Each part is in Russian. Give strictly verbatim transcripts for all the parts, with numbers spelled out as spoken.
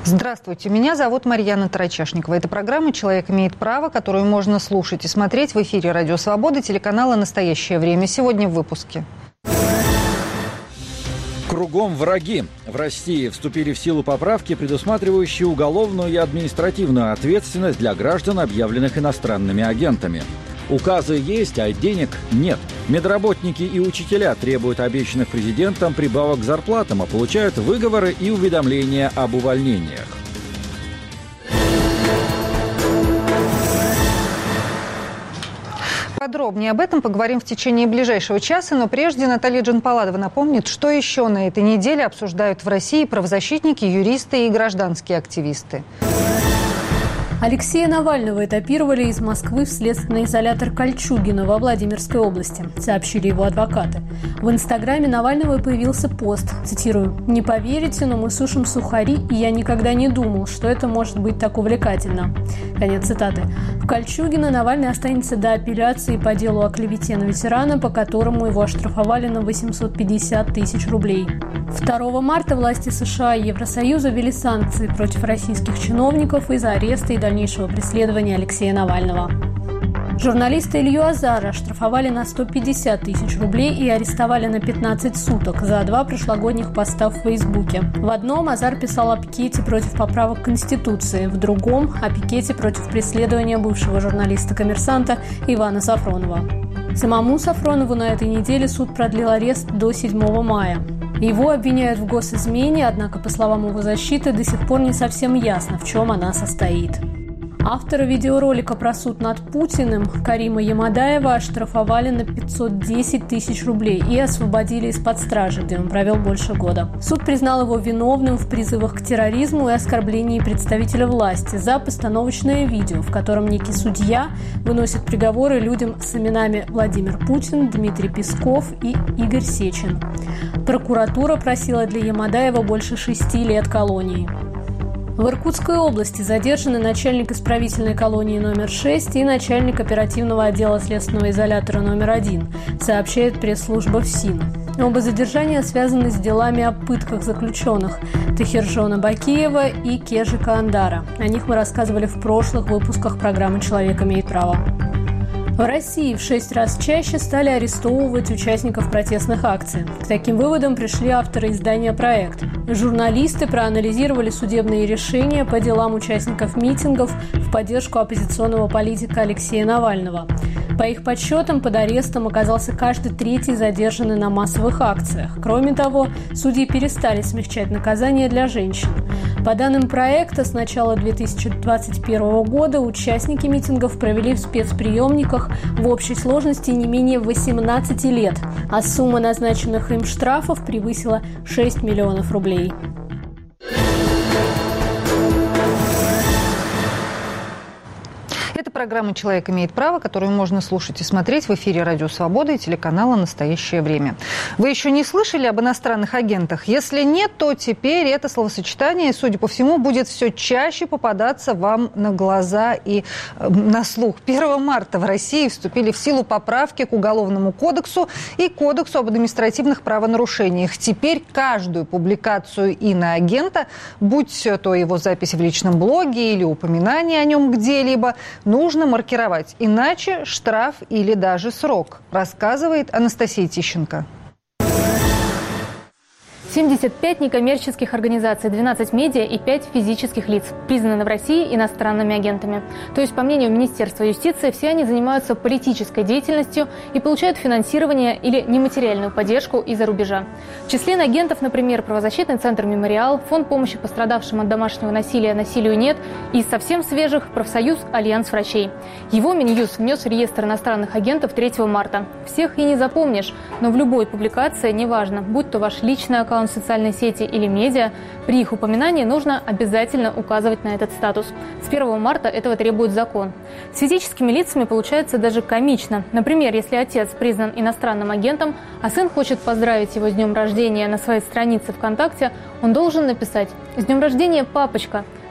Здравствуйте, меня зовут Марьяна Тарачашникова. Это программа «Человек имеет право», которую можно слушать и смотреть в эфире «Радио Свобода» телеканала «Настоящее время». Сегодня в выпуске. Кругом враги. В России вступили в силу поправки, предусматривающие уголовную и административную ответственность для граждан, объявленных иностранными агентами. Указы есть, а денег нет. Медработники и учителя требуют обещанных президентом прибавок к зарплатам, а получают выговоры и уведомления об увольнениях. Подробнее об этом поговорим в течение ближайшего часа, но прежде Наталья Джанпаладова напомнит, что еще на этой неделе обсуждают в России правозащитники, юристы и гражданские активисты. Алексея Навального этапировали из Москвы в следственный изолятор Кольчугино во Владимирской области, сообщили его адвокаты. В инстаграме Навального появился пост, цитирую: «Не поверите, но мы сушим сухари, и я никогда не думал, что это может быть так увлекательно». Конец цитаты. В Кольчугино Навальный останется до апелляции по делу о клевете на ветерана, по которому его оштрафовали на восемьсот пятьдесят тысяч рублей. второго марта власти США и Евросоюза ввели санкции против российских чиновников из-за ареста и дальнейшего преследования Алексея Навального. Журналиста Илью Азара оштрафовали на сто пятьдесят тысяч рублей и арестовали на пятнадцать суток за два прошлогодних поста в Фейсбуке. В одном Азар писал о пикете против поправок к Конституции, в другом – о пикете против преследования бывшего журналиста-коммерсанта Ивана Сафронова. Самому Сафронову на этой неделе суд продлил арест до седьмого мая. Его обвиняют в госизмене, однако, по словам его защиты, до сих пор не совсем ясно, в чем она состоит. Автора видеоролика про суд над Путиным Карима Ямадаева оштрафовали на пятьсот десять тысяч рублей и освободили из-под стражи, где он провел больше года. Суд признал его виновным в призывах к терроризму и оскорблении представителя власти за постановочное видео, в котором некий судья выносит приговоры людям с именами Владимир Путин, Дмитрий Песков и Игорь Сечин. Прокуратура просила для Ямадаева больше шести лет колонии. В Иркутской области задержаны начальник исправительной колонии номер шесть и начальник оперативного отдела следственного изолятора номер один, сообщает пресс-служба ФСИН. Оба задержания связаны с делами о пытках заключенных Тахиржона Бакиева и Кежика Андара. О них мы рассказывали в прошлых выпусках программы «Человек имеет право». В России в шесть раз чаще стали арестовывать участников протестных акций. К таким выводам пришли авторы издания «Проект». Журналисты проанализировали судебные решения по делам участников митингов в поддержку оппозиционного политика Алексея Навального. По их подсчетам, под арестом оказался каждый третий задержанный на массовых акциях. Кроме того, судьи перестали смягчать наказания для женщин. По данным проекта, с начала две тысячи двадцать первого года участники митингов провели в спецприемниках в общей сложности не менее восемнадцати лет, а сумма назначенных им штрафов превысила шесть миллионов рублей. Это программа «Человек имеет право», которую можно слушать и смотреть в эфире «Радио Свобода» и телеканала «Настоящее время». Вы еще не слышали об иностранных агентах? Если нет, то теперь это словосочетание, судя по всему, будет все чаще попадаться вам на глаза и э, на слух. первого марта в России вступили в силу поправки к Уголовному кодексу и Кодексу об административных правонарушениях. Теперь каждую публикацию иноагента, будь то его запись в личном блоге или упоминание о нем где-либо, нужно маркировать, иначе штраф или даже срок, рассказывает Анастасия Тищенко. семьдесят пять некоммерческих организаций, двенадцать медиа и пять физических лиц признаны в России иностранными агентами. То есть, по мнению Министерства юстиции, все они занимаются политической деятельностью и получают финансирование или нематериальную поддержку из-за рубежа. В числе иноагентов, например, правозащитный центр «Мемориал», фонд помощи пострадавшим от домашнего насилия «Насилию нет» и из совсем свежих профсоюз «Альянс врачей». Его Минюст внес в реестр иностранных агентов третьего марта. Всех и не запомнишь, но в любой публикации, неважно, будь то ваш личный аккаунт в социальной сети или медиа, при их упоминании нужно обязательно указывать на этот статус. С первого марта этого требует закон. С физическими лицами получается даже комично. Например, если отец признан иностранным агентом, а сын хочет поздравить его с днем рождения на своей странице ВКонтакте, он должен написать: «С днем рождения, папочка!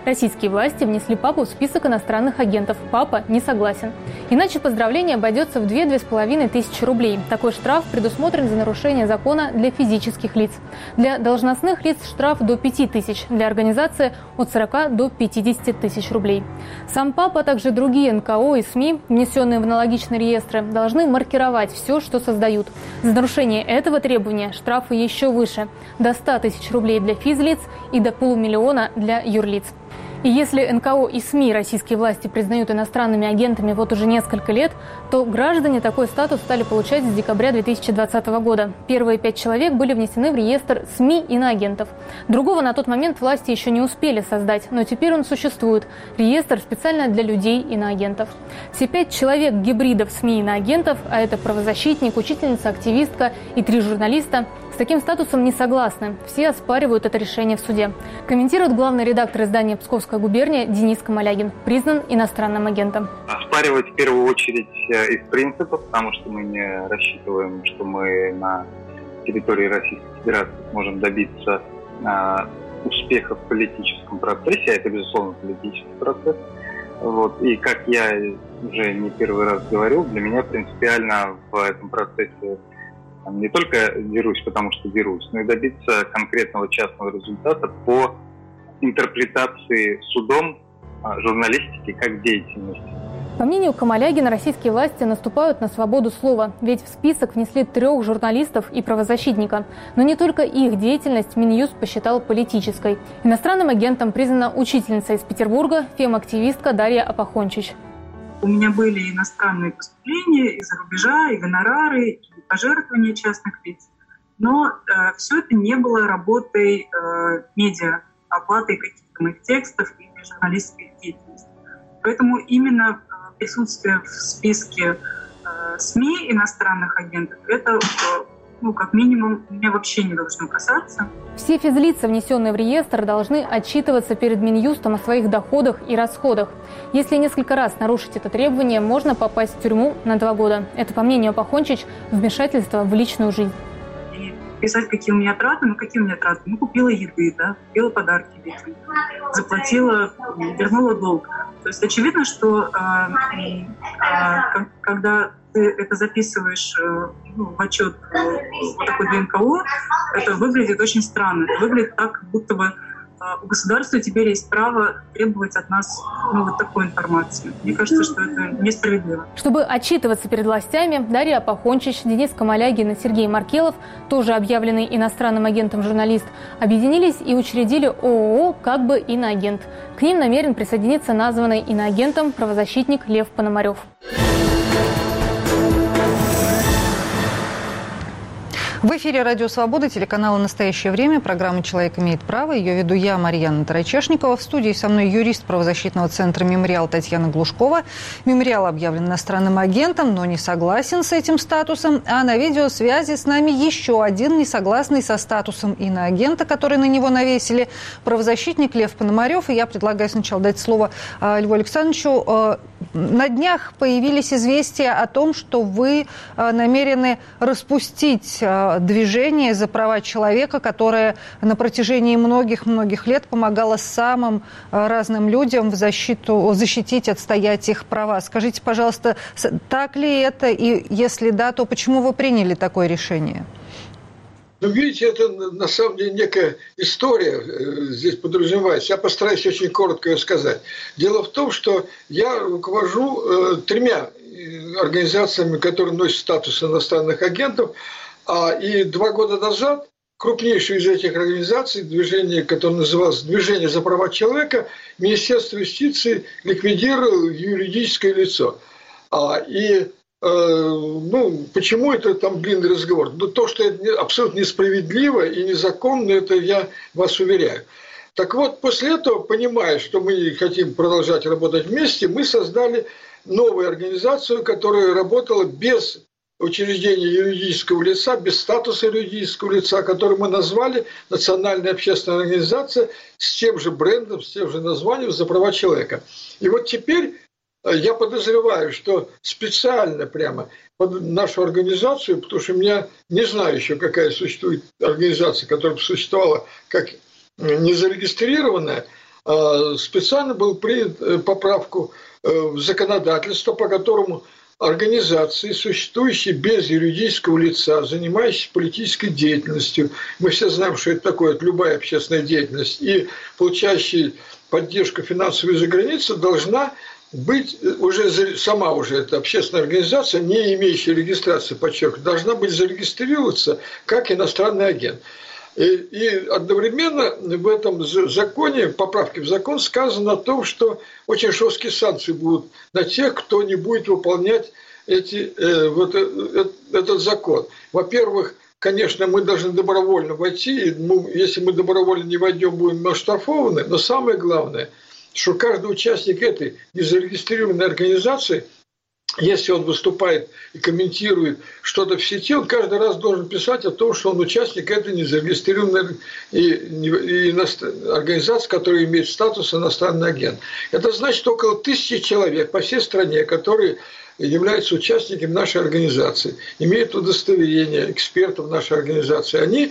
Российские власти внесли папу в список иностранных агентов. Папа не согласен. Иначе поздравление обойдется в две-две с половиной тысячи рублей. Такой штраф предусмотрен за нарушение закона для физических лиц. Для должностных лиц штраф до пяти тысяч, для организации от сорока до пятидесяти тысяч рублей. Сам папа, а также другие эн ка о и СМИ, внесенные в аналогичные реестры, должны маркировать все, что создают. За нарушение этого требования штрафы еще выше – до ста тысяч рублей для физлиц и до полумиллиона для юрлиц. И если эн ка о и СМИ российские власти признают иностранными агентами вот уже несколько лет, то граждане такой статус стали получать с декабря две тысячи двадцатого года. Первые пять человек были внесены в реестр СМИ иноагентов. Другого на тот момент власти еще не успели создать, но теперь он существует. Реестр специально для людей иноагентов. Все пять человек гибридов СМИ иноагентов, а это правозащитник, учительница, активистка и три журналиста, с таким статусом не согласны. Все оспаривают это решение в суде. Комментирует главный редактор издания «Псковская губерния» Денис Камалягин. Признан иностранным агентом. Оспаривать в первую очередь из принципа, потому что мы не рассчитываем, что мы на территории Российской Федерации сможем добиться а, успеха в политическом процессе, а это, безусловно, политический процесс. Вот. И, как я уже не первый раз говорил, для меня принципиально в этом процессе не только дерусь, потому что дерусь, но и добиться конкретного частного результата по интерпретации судом журналистики как деятельности. По мнению Камалягина, российские власти наступают на свободу слова, ведь в список внесли трех журналистов и правозащитника. Но не только их деятельность Минюст посчитал политической. Иностранным агентом признана учительница из Петербурга, фем-активистка Дарья Апохончич. У меня были иностранные поступления из-за рубежа, и гонорары, и пожертвования частных лиц. Но э, все это не было работой э, медиа, оплатой каких-то моих текстов или журналистской деятельности. Поэтому именно э, присутствие в списке э, СМИ иностранных агентов, это, э, ну, как минимум, меня вообще не должно касаться. Все физлица, внесенные в реестр, должны отчитываться перед Минюстом о своих доходах и расходах. Если несколько раз нарушить это требование, можно попасть в тюрьму на два года. Это, по мнению Апохончич, вмешательство в личную жизнь. И писать, какие у меня траты, ну какие у меня траты? Ну, купила еды, да, купила подарки детям, заплатила, вернула долг. То есть очевидно, что э, э, когда ты это записываешь э, ну, в отчет э, вот такой для эн ка о, это выглядит очень странно. Это выглядит так, как будто бы э, у государства теперь есть право требовать от нас ну, вот такой информации. Мне кажется, что это несправедливо. Чтобы отчитываться перед властями, Дарья Апохончич, Денис Камалягин и Сергей Маркелов, тоже объявленный иностранным агентом журналист, объединились и учредили о о о «Как бы иноагент». К ним намерен присоединиться названный иноагентом правозащитник Лев Пономарев. В эфире «Радио Свобода», телеканала «Настоящее время», программа «Человек имеет право». Ее веду я, Марьяна Тарачешникова. В студии со мной юрист правозащитного центра «Мемориал» Татьяна Глушкова. «Мемориал» объявлен иностранным агентом, но не согласен с этим статусом. А на видеосвязи с нами еще один несогласный со статусом иноагента, который на него навесили, правозащитник Лев Пономарев. И я предлагаю сначала дать слово Льву Александровичу. На днях появились известия о том, что вы намерены распустить движение за права человека, которое на протяжении многих-многих лет помогало самым разным людям в защиту, защитить, отстоять их права. Скажите, пожалуйста, так ли это? И если да, то почему вы приняли такое решение? Ну, видите, это на самом деле некая история здесь подразумевается. Я постараюсь очень коротко ее сказать. Дело в том, что я руковожу э, тремя организациями, которые носят статус иностранных агентов. А, и два года назад крупнейшее из этих организаций, движение, которое называлось «Движение за права человека», Министерство юстиции ликвидировало юридическое лицо. А, и ну, почему это там длинный разговор? Ну, то, что это абсолютно несправедливо и незаконно, это я вас уверяю. Так вот, после этого, понимая, что мы хотим продолжать работать вместе, мы создали новую организацию, которая работала без учреждения юридического лица, без статуса юридического лица, которую мы назвали «Национальная общественная организация» с тем же брендом, с тем же названием «За права человека». И вот теперь я подозреваю, что специально прямо под нашу организацию, потому что я не знаю еще, какая существует организация, которая бы существовала как незарегистрированная, специально был принят поправку в законодательство, по которому организации, существующие без юридического лица, занимающиеся политической деятельностью, мы все знаем, что это такое, это любая общественная деятельность, и получающие поддержку финансовую за границей, должна быть уже сама уже эта общественная организация, не имеющая регистрации, подчеркиваю, должна быть зарегистрироваться как иностранный агент. И, и одновременно в этом законе, поправке в закон, сказано о том, что очень жесткие санкции будут на тех, кто не будет выполнять эти, э, вот, э, этот закон. Во-первых, конечно, мы должны добровольно войти, мы, если мы добровольно не войдем, будем оштрафованы, но самое главное, что каждый участник этой незарегистрированной организации, если он выступает и комментирует что-то в сети, он каждый раз должен писать о том, что он участник этой незарегистрированной организации, которая имеет статус иностранный агент. Это значит около тысячи человек по всей стране, которые являются участниками нашей организации, имеют удостоверение экспертов нашей организации. Они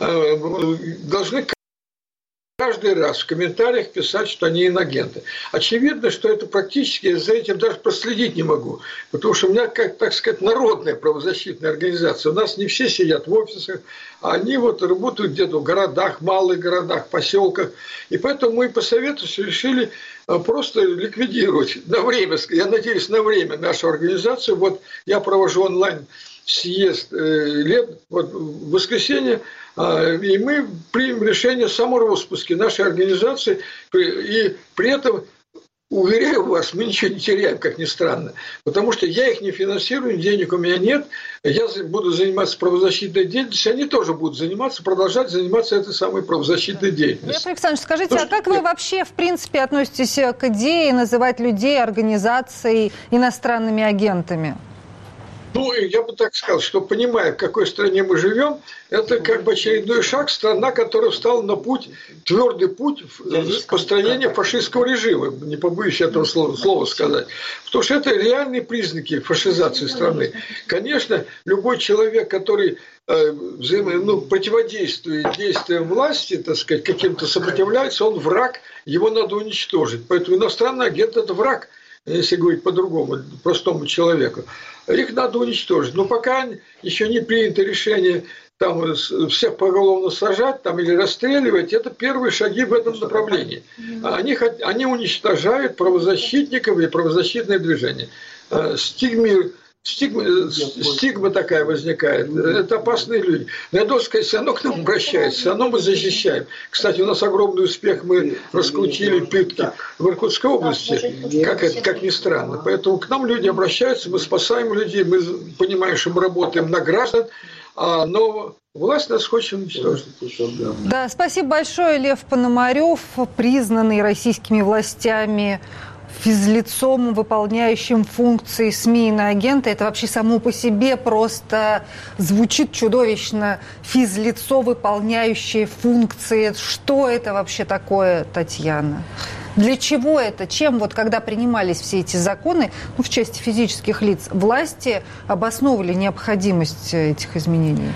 должны каждый раз в комментариях писать, что они инагенты. Очевидно, что это практически, я за этим даже проследить не могу, потому что у меня, как, так сказать, народная правозащитная организация. У нас не все сидят в офисах, а они вот работают где-то в городах, малых городах, поселках. И поэтому мы по совету решили просто ликвидировать на время, я надеюсь, на время нашу организацию. Вот я провожу онлайн съезд лет, вот в воскресенье, и мы примем решение о самороспуске нашей организации, и при этом, уверяю вас, мы ничего не теряем, как ни странно, потому что я их не финансирую, денег у меня нет, я буду заниматься правозащитной деятельностью, они тоже будут заниматься, продолжать заниматься этой самой правозащитной деятельностью. Лев Александрович, скажите, а как вы вообще, в принципе, относитесь к идее называть людей, организаций иностранными агентами? Ну, я бы так сказал, что, понимая, в какой стране мы живем, это как бы очередной шаг, страна, которая встала на путь, твердый путь построения фашистского режима, не побоюсь этого слова, слова сказать. Потому что это реальные признаки фашизации страны. Конечно, любой человек, который э, ну, противодействует действиям власти, так сказать, каким-то сопротивляется, он враг, его надо уничтожить. Поэтому иностранный агент – это враг, если говорить по-другому, простому человеку. Их надо уничтожить. Но пока еще не принято решение там, всех поголовно сажать там, или расстреливать, это первые шаги в этом направлении. Они, они уничтожают правозащитников и правозащитное движение. Стигми, стигма, стигма такая возникает. Это опасные люди. Но я должен сказать, все равно к нам обращается, все равно мы защищаем. Кстати, у нас огромный успех, мы раскрутили пытки в Иркутской области, как, это, как ни странно. Поэтому к нам люди обращаются, мы спасаем людей, мы понимаем, что мы работаем на граждан, но власть нас хочет уничтожить. Да, спасибо большое, Лев Пономарев, признанный российскими властями физлицом, выполняющим функции СМИ иноагента. Это вообще само по себе просто звучит чудовищно. Физлицо, выполняющее функции. Что это вообще такое, Татьяна? Для чего это? Чем вот, когда принимались все эти законы, ну, в части физических лиц, власти обосновывали необходимость этих изменений?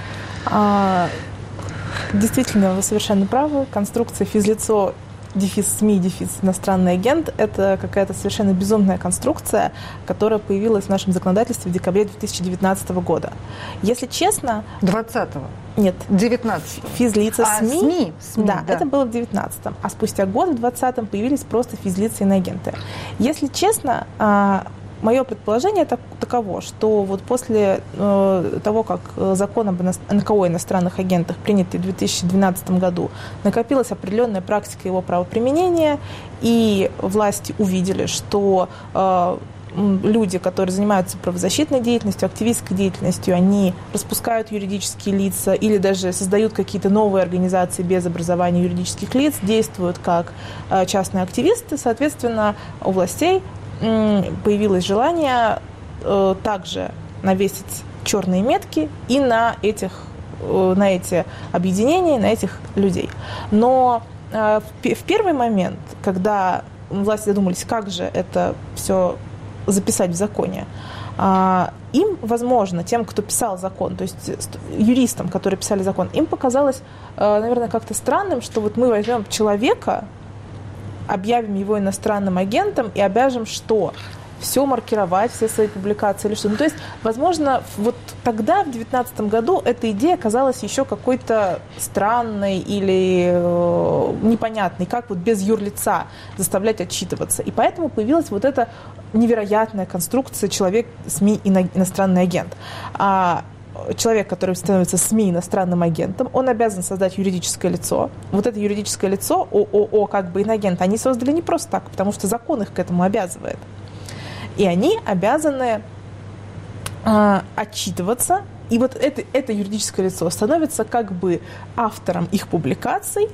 А, действительно, вы совершенно правы. Конструкция физлицо дефис СМИ, дефис иностранный агент – это какая-то совершенно безумная конструкция, которая появилась в нашем законодательстве в декабре две тысячи девятнадцатого года. Если честно… двадцатого? Нет. девятнадцатого. Физлица а, СМИ. СМИ, СМИ да, да, это было в девятнадцатом. А спустя год, в двадцатом, появились просто физлицы иноагенты. Если честно, мое предположение таково, что вот после э, того, как закон об эн ка о иностранных агентах, принятый в две тысячи двенадцатом году, накопилась определенная практика его правоприменения, и власти увидели, что э, люди, которые занимаются правозащитной деятельностью, активистской деятельностью, они распускают юридические лица или даже создают какие-то новые организации без образования юридических лиц, действуют как э, частные активисты, соответственно, у властей появилось желание э, также навесить черные метки и на, этих, э, на эти объединения, на этих людей. Но э, в, в первый момент, когда власти задумались, как же это все записать в законе, э, им, возможно, тем, кто писал закон, то есть юристам, которые писали закон, им показалось, э, наверное, как-то странным, что вот мы возьмем человека, объявим его иностранным агентом и обяжем что? Все маркировать, все свои публикации или что. Ну, то есть, возможно, вот тогда, в две тысячи девятнадцатом году, эта идея казалась еще какой-то странной или э, непонятной, как вот без юрлица заставлять отчитываться. И поэтому появилась вот эта невероятная конструкция человек, СМИ, иностранный агент. А человек, который становится СМИ иностранным агентом, он обязан создать юридическое лицо. Вот это юридическое лицо, ООО, как бы инагент, они создали не просто так, потому что закон их к этому обязывает. И они обязаны э, отчитываться. И вот это, это юридическое лицо становится как бы автором их публикаций.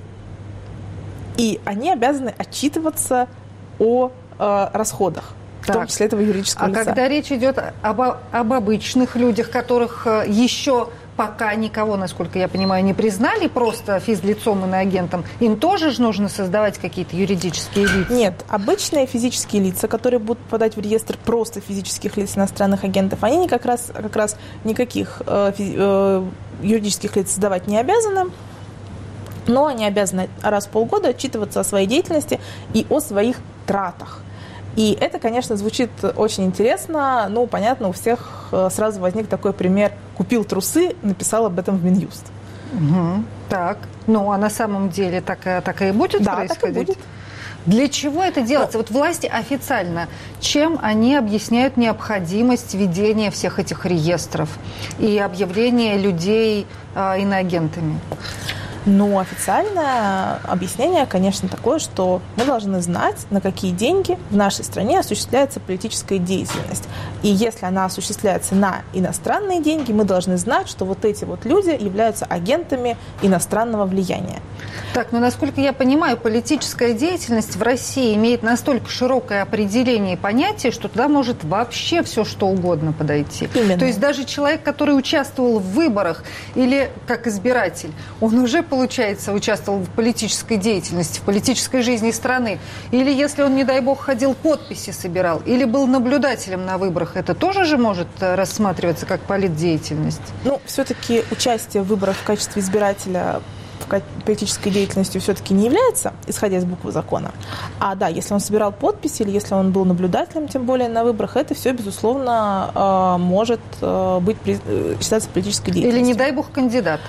И они обязаны отчитываться о э, расходах, в так. том числе этого юридического а лица. А когда речь идет об, об обычных людях, которых еще пока никого, насколько я понимаю, не признали просто физлицом иноагентом, им тоже же нужно создавать какие-то юридические лица? Нет, обычные физические лица, которые будут попадать в реестр просто физических лиц иностранных агентов, они как раз, как раз никаких э, физи- э, юридических лиц создавать не обязаны, но они обязаны раз в полгода отчитываться о своей деятельности и о своих тратах. И это, конечно, звучит очень интересно. Ну, понятно, у всех сразу возник такой пример. Купил трусы, написал об этом в Минюст. Угу. Так. Ну, а на самом деле так, так и будет да, происходить? Так и будет. Для чего это делается? Ну, вот власти официально, чем они объясняют необходимость ведения всех этих реестров и объявления людей э, иноагентами? Ну, официальное объяснение, конечно, такое, что мы должны знать, на какие деньги в нашей стране осуществляется политическая деятельность. И если она осуществляется на иностранные деньги, мы должны знать, что вот эти вот люди являются агентами иностранного влияния. Так, ну, насколько я понимаю, политическая деятельность в России имеет настолько широкое определение и понятие, что туда может вообще все что угодно подойти. Именно. То есть даже человек, который участвовал в выборах или как избиратель, он уже, получается, участвовал в политической деятельности, в политической жизни страны. Или если он, не дай бог, ходил подписи собирал, или был наблюдателем на выборах, это тоже же может рассматриваться как политдеятельность? Ну, все-таки участие в выборах в качестве избирателя политической деятельностью все-таки не является, исходя из буквы закона. А да, если он собирал подписи или если он был наблюдателем, тем более на выборах, это все, безусловно, может быть считаться политической деятельностью. Или, не дай бог, кандидатом.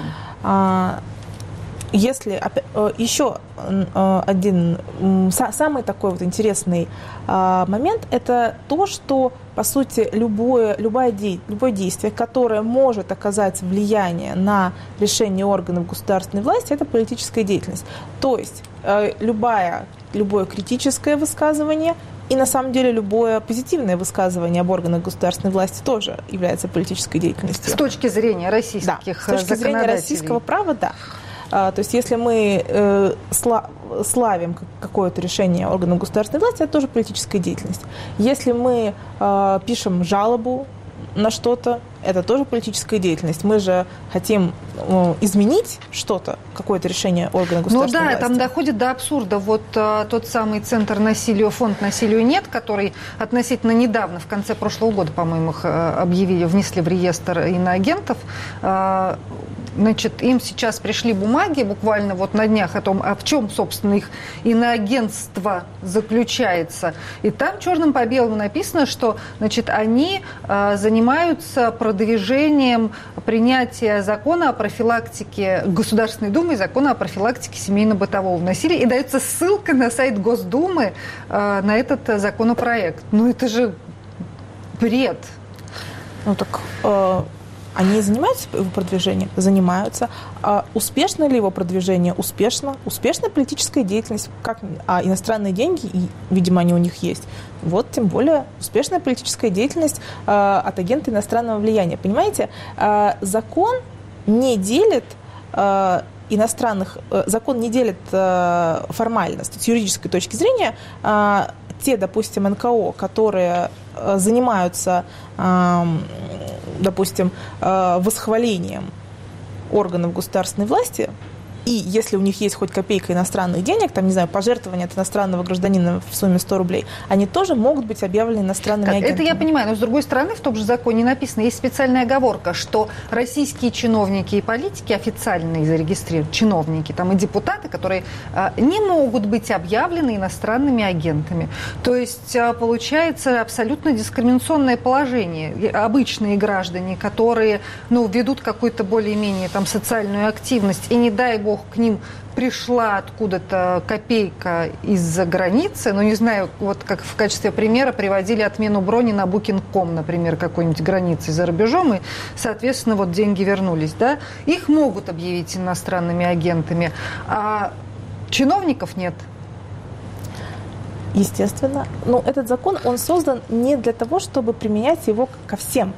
Если еще один самый такой вот интересный момент, это то, что, по сути, любое, любое, де, любое действие, которое может оказать влияние на решение органов государственной власти, это политическая деятельность. То есть любая, любое критическое высказывание и, на самом деле, любое позитивное высказывание об органах государственной власти тоже является политической деятельностью. С точки зрения российских да, с точки зрения российского права, да. То есть, если мы э, сла- славим какое-то решение органов государственной власти, это тоже политическая деятельность. Если мы э, пишем жалобу на что-то, это тоже политическая деятельность. Мы же хотим э, изменить что-то, какое-то решение органов государственной власти. Ну да, власти. там доходит до абсурда. Вот э, тот самый центр насилию, фонд насилию нет, который относительно недавно, в конце прошлого года, по-моему, их э, объявили, внесли в реестр иноагентов. Э, Значит, им сейчас пришли бумаги буквально вот на днях о том, а в чем, собственно, их иноагентство заключается. И там черным по белому написано, что, значит, они э, занимаются продвижением принятия закона о профилактике Государственной Думы, закона о профилактике семейно-бытового насилия. И дается ссылка на сайт Госдумы э, на этот законопроект. Ну, это же бред. Ну, так... Э... Они занимаются его продвижением? Занимаются. А успешно ли его продвижение? Успешно. Успешная политическая деятельность. Как? А иностранные деньги, и, видимо, они у них есть. Вот, тем более, успешная политическая деятельность а, от агента иностранного влияния. Понимаете? А, закон не делит а, иностранных... А, закон не делит а, формальность. С юридической точки зрения а, те, допустим, эн ка о, которые а, занимаются... А, допустим, восхвалением органов государственной власти, И если у них есть хоть копейка иностранных денег, там, не знаю, пожертвования от иностранного гражданина в сумме сто рублей, они тоже могут быть объявлены иностранными как? агентами. Это я понимаю, но с другой стороны, в том же законе написано, есть специальная оговорка, что российские чиновники и политики, официальные зарегистрированные чиновники, там и депутаты, которые а, не могут быть объявлены иностранными агентами. То есть а, получается абсолютно дискриминационное положение. Обычные граждане, которые, ну, ведут какую-то более-менее там социальную активность, и не дай бог к ним пришла откуда-то копейка из-за границы, ну, не знаю, вот как в качестве примера приводили отмену брони на букинг точка ком, например, какой-нибудь границы за рубежом, и, соответственно, вот деньги вернулись, да, их могут объявить иностранными агентами, а чиновников нет. Естественно. Но этот закон, он создан не для того, чтобы применять его ко всем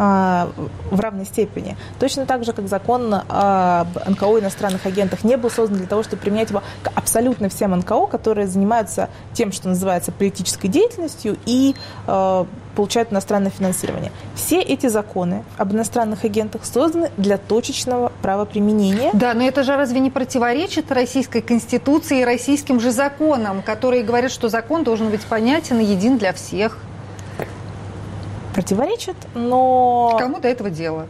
в равной степени. Точно так же, как закон об эн ка о иностранных агентах не был создан для того, чтобы применять его к абсолютно всем эн ка о, которые занимаются тем, что называется политической деятельностью и э, получают иностранное финансирование. Все эти законы об иностранных агентах созданы для точечного правоприменения. Да, но это же разве не противоречит Российской Конституции и российским же законам, которые говорят, что закон должен быть понятен и един для всех? Противоречит, но... Кому до этого дело?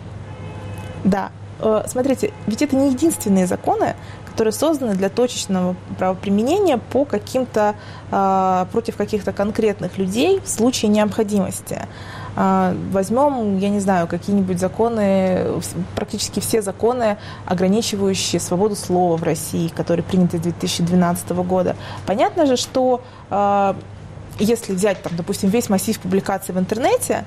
Да. Смотрите, ведь это не единственные законы, которые созданы для точечного правоприменения по каким-то, против каких-то конкретных людей в случае необходимости. Возьмем, я не знаю, какие-нибудь законы, практически все законы, ограничивающие свободу слова в России, которые приняты с две тысячи двенадцатого года. Понятно же, что... Если взять, там, допустим, весь массив публикаций в интернете,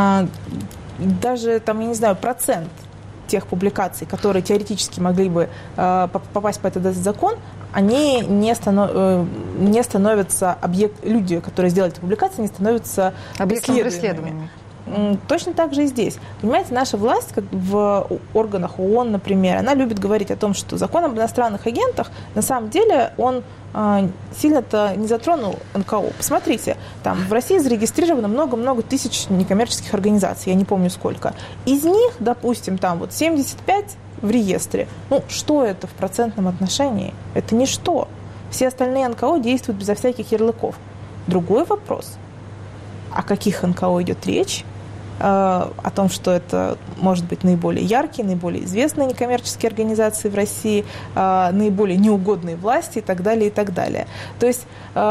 даже, там, я не знаю, процент тех публикаций, которые теоретически могли бы попасть под этот закон, они не, станов... не становятся объект... люди, которые сделали эти публикации, не становятся объектом преследования. Точно так же и здесь. Понимаете, наша власть, как в органах ООН, например, она любит говорить о том, что закон об иностранных агентах, на самом деле, он сильно-то не затронул эн ка о. Посмотрите, там в России зарегистрировано много-много тысяч некоммерческих организаций, я не помню сколько. Из них, допустим, там вот семьдесят пять в реестре. Ну, что это в процентном отношении? Это ничто. Все остальные эн ка о действуют безо всяких ярлыков. Другой вопрос. О каких эн ка о идет речь? О том, что это может быть наиболее яркие, наиболее известные некоммерческие организации в России, наиболее неугодные власти и так далее, и так далее. То есть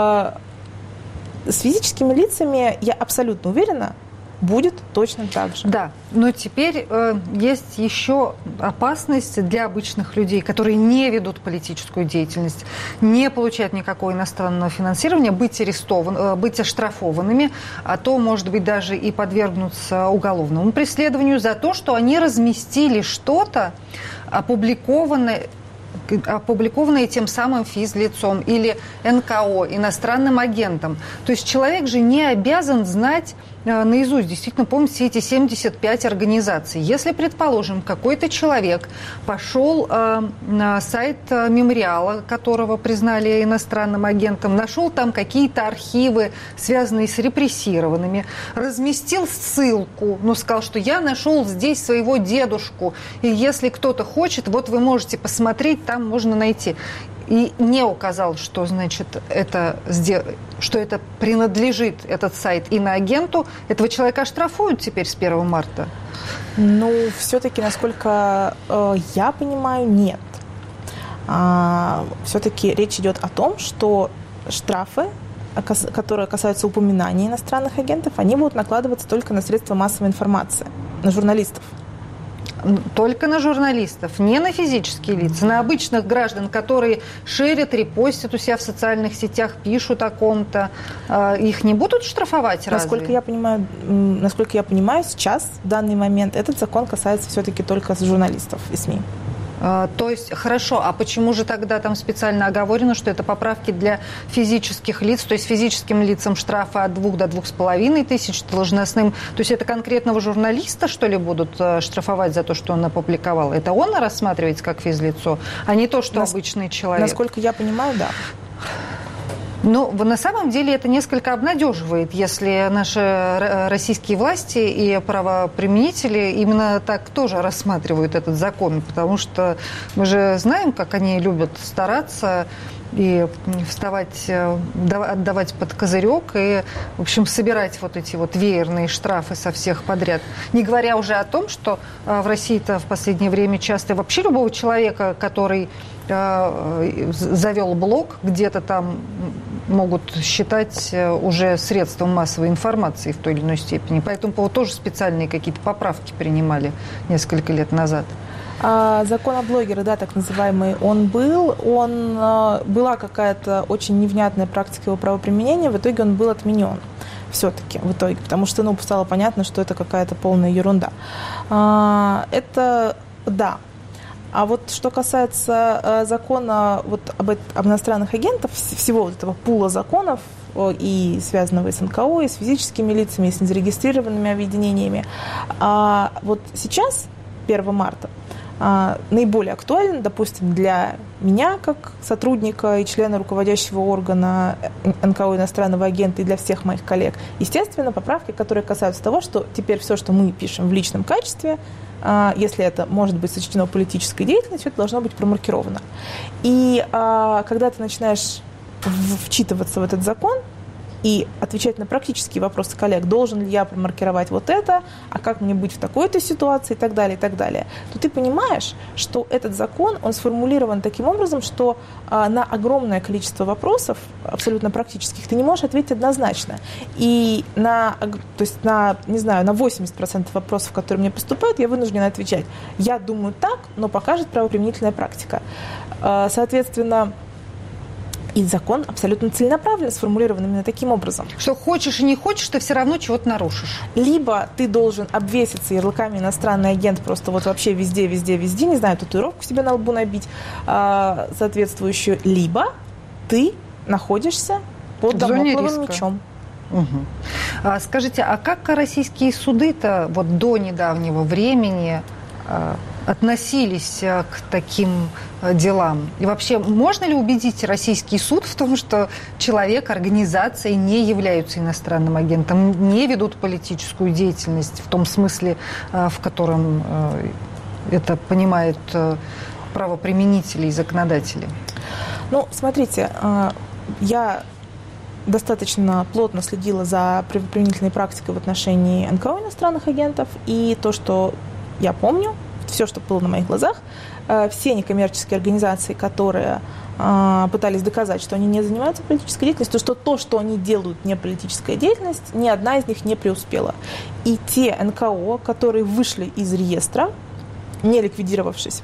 с физическими лицами, я абсолютно уверена, будет точно так же. Да, но теперь э, есть еще опасность для обычных людей, которые не ведут политическую деятельность, не получают никакого иностранного финансирования, быть арестован, э, быть оштрафованными, а то, может быть, даже и подвергнуться уголовному преследованию за то, что они разместили что-то, опубликованное, опубликованные тем самым физлицом или эн ка о, иностранным агентом. То есть человек же не обязан знать наизусть, действительно, помнить все эти семьдесят пять организаций. Если, предположим, какой-то человек пошел э, на сайт мемориала, которого признали иностранным агентом, нашел там какие-то архивы, связанные с репрессированными, разместил ссылку, ну, сказал, что я нашел здесь своего дедушку, и если кто-то хочет, вот вы можете посмотреть, там можно найти. И не указал, что, значит, это, что это принадлежит, этот сайт, иноагенту, этого человека оштрафуют теперь с первого марта? Ну, все-таки, насколько э, я понимаю, нет. А, все-таки речь идет о том, что штрафы, которые касаются упоминания иностранных агентов, они будут накладываться только на средства массовой информации, на журналистов. Только на журналистов, не на физические лица, на обычных граждан, которые шерят, репостят у себя в социальных сетях, пишут о ком-то. Их не будут штрафовать, разве? Насколько я понимаю, насколько я понимаю, сейчас, в данный момент, этот закон касается все-таки только журналистов и СМИ. То есть, хорошо, а почему же тогда там специально оговорено, что это поправки для физических лиц, то есть физическим лицам штрафы от двух до двух с половиной тысяч, должностным, то есть это конкретного журналиста, что ли, будут штрафовать за то, что он опубликовал? Это он рассматривается как физлицо, а не то, что Нас... обычный человек? Насколько я понимаю, да. Ну, на самом деле это несколько обнадеживает, если наши российские власти и правоприменители именно так тоже рассматривают этот закон, потому что мы же знаем, как они любят стараться и вставать, отдавать под козырек и, в общем, собирать вот эти вот веерные штрафы со всех подряд. Не говоря уже о том, что в России-то в последнее время часто вообще любого человека, который завел блог, где-то там могут считать уже средством массовой информации в той или иной степени. По этому поводу тоже специальные какие-то поправки принимали несколько лет назад. А закон о блогерах, да, так называемый, он был, он, была какая-то очень невнятная практика его правоприменения, в итоге он был отменен все-таки, в итоге, потому что, ну, стало понятно, что это какая-то полная ерунда. А, это, да. А вот что касается закона вот об, об иностранных агентах, всего вот этого пула законов, и связанного с эн ка о, и с физическими лицами, и с незарегистрированными объединениями, а вот сейчас, первого марта, наиболее актуален, допустим, для меня, как сотрудника и члена руководящего органа эн ка о иностранного агента, и для всех моих коллег, естественно, поправки, которые касаются того, что теперь все, что мы пишем в личном качестве, если это может быть сочтено политической деятельностью, это должно быть промаркировано. И когда ты начинаешь вчитываться в этот закон и отвечать на практические вопросы коллег, должен ли я промаркировать вот это, а как мне быть в такой-то ситуации и так далее, и так далее, то ты понимаешь, что этот закон, он сформулирован таким образом, что а, на огромное количество вопросов, абсолютно практических, ты не можешь ответить однозначно. И на, то есть на, не знаю, на восемьдесят процентов вопросов, которые мне поступают, я вынуждена отвечать. Я думаю так, но покажет правоприменительная практика. А, соответственно, и закон абсолютно целенаправленно сформулирован именно таким образом. Что хочешь и не хочешь, ты все равно чего-то нарушишь. Либо ты должен обвеситься ярлыками иностранный агент просто вот вообще везде, везде, везде, не знаю, татуировку себе на лбу набить э, соответствующую, либо ты находишься под дамокловым мечом. Угу. А, скажите, а как российские суды-то вот до недавнего времени э, относились к таким делам? И вообще, можно ли убедить российский суд в том, что человек, организация не являются иностранным агентом, не ведут политическую деятельность в том смысле, в котором это понимают правоприменители и законодатели? Ну, смотрите, я достаточно плотно следила за правоприменительной практикой в отношении эн ка о иностранных агентов, и то, что я помню, все, что было на моих глазах, все некоммерческие организации, которые пытались доказать, что они не занимаются политической деятельностью, что то, что они делают, не политическая деятельность, ни одна из них не преуспела. И те эн ка о, которые вышли из реестра, не ликвидировавшись,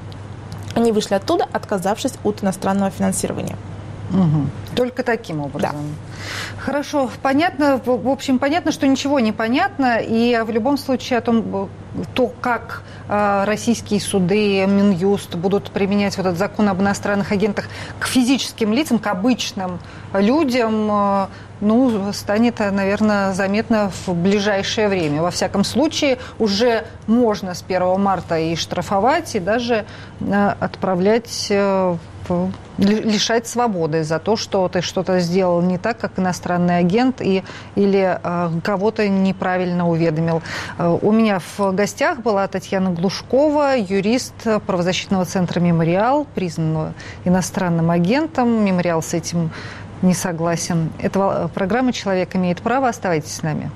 они вышли оттуда, отказавшись от иностранного финансирования. Угу. Только таким образом. Да. Хорошо, понятно. В общем, понятно, что ничего не понятно. И в любом случае о том, то, как э, российские суды, Минюст будут применять вот этот закон об иностранных агентах к физическим лицам, к обычным людям, э, ну, станет, наверное, заметно в ближайшее время. Во всяком случае, уже можно с первого марта и штрафовать, и даже э, отправлять э, в лишать свободы за то, что ты что-то сделал не так, как иностранный агент, и, или э, кого-то неправильно уведомил. Э, у меня в гостях была Татьяна Глушкова, юрист правозащитного центра «Мемориал», признанного иностранным агентом. «Мемориал» с этим не согласен. Это программа «Человек имеет право». Оставайтесь с нами.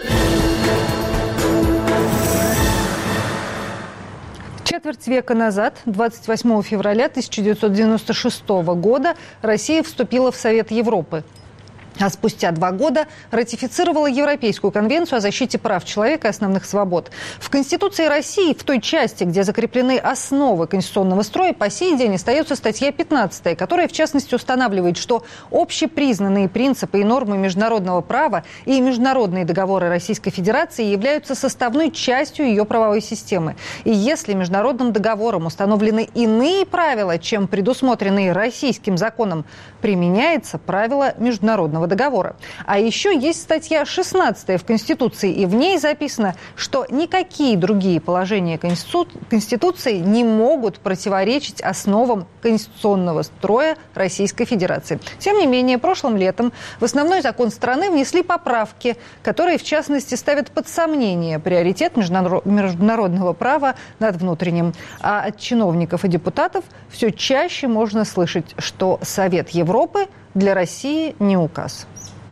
Четверть века назад, двадцать восьмого февраля тысяча девятьсот девяносто шестого года, Россия вступила в Совет Европы. А спустя два года ратифицировала Европейскую конвенцию о защите прав человека и основных свобод. В Конституции России, в той части, где закреплены основы конституционного строя, по сей день остается статья пятнадцатая, которая, в частности, устанавливает, что общепризнанные принципы и нормы международного права и международные договоры Российской Федерации являются составной частью ее правовой системы. И если международным договором установлены иные правила, чем предусмотренные российским законом, применяется правило международного мирного договора. А еще есть статья шестнадцатая в Конституции, и в ней записано, что никакие другие положения Конституции не могут противоречить основам конституционного строя Российской Федерации. Тем не менее, прошлым летом в основной закон страны внесли поправки, которые, в частности, ставят под сомнение приоритет международного права над внутренним. А от чиновников и депутатов все чаще можно слышать, что Совет Европы для России не указ.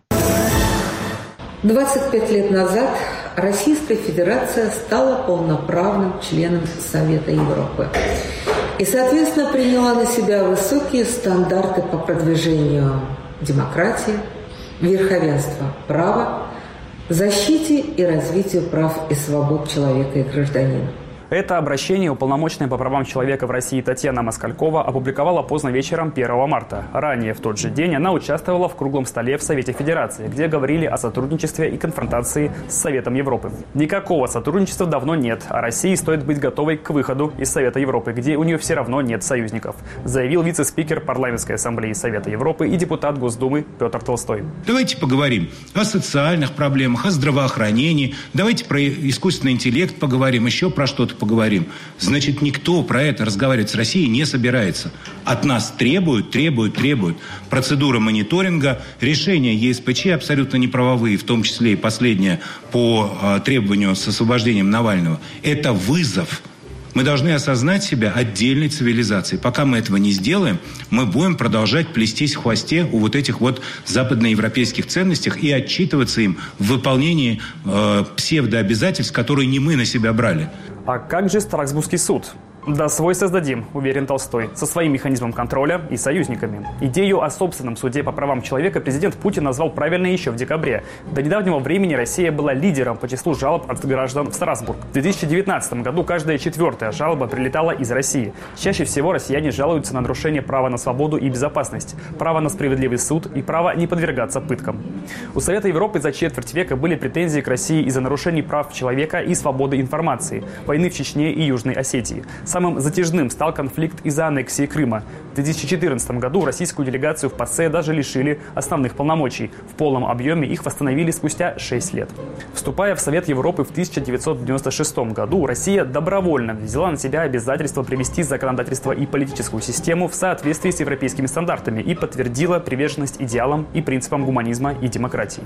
двадцать пять лет назад Российская Федерация стала полноправным членом Совета Европы и, соответственно, приняла на себя высокие стандарты по продвижению демократии, верховенства права, защите и развитию прав и свобод человека и гражданина. Это обращение уполномоченная по правам человека в России Татьяна Москалькова опубликовала поздно вечером первого марта. Ранее в тот же день она участвовала в круглом столе в Совете Федерации, где говорили о сотрудничестве и конфронтации с Советом Европы. Никакого сотрудничества давно нет, а России стоит быть готовой к выходу из Совета Европы, где у нее все равно нет союзников, заявил вице-спикер Парламентской ассамблеи Совета Европы и депутат Госдумы Петр Толстой. Давайте поговорим о социальных проблемах, о здравоохранении, давайте про искусственный интеллект поговорим, еще про что-то поговорим. Значит, никто про это разговаривать с Россией не собирается. От нас требуют, требуют, требуют. Процедура мониторинга, решения ЕСПЧ абсолютно неправовые, в том числе и последнее по э, требованию с освобождением Навального. Это вызов. Мы должны осознать себя отдельной цивилизацией. Пока мы этого не сделаем, мы будем продолжать плестись в хвосте у вот этих вот западноевропейских ценностей и отчитываться им в выполнении э, псевдообязательств, которые не мы на себя брали. А как же Страсбургский суд? Да, свой создадим, уверен Толстой, со своим механизмом контроля и союзниками. Идею о собственном суде по правам человека президент Путин назвал правильной еще в декабре. До недавнего времени Россия была лидером по числу жалоб от граждан в Страсбург. В две тысячи девятнадцатом году каждая четвертая жалоба прилетала из России. Чаще всего россияне жалуются на нарушение права на свободу и безопасность, право на справедливый суд и право не подвергаться пыткам. У Совета Европы за четверть века были претензии к России из-за нарушений прав человека и свободы информации, войны в Чечне и Южной Осетии. Самым затяжным стал конфликт из-за аннексии Крыма. В две тысячи четырнадцатом году российскую делегацию в ПАСЕ даже лишили основных полномочий. В полном объеме их восстановили спустя шесть лет. Вступая в Совет Европы в тысяча девятьсот девяносто шестом году, Россия добровольно взяла на себя обязательство привести законодательство и политическую систему в соответствии с европейскими стандартами и подтвердила приверженность идеалам и принципам гуманизма и демократии.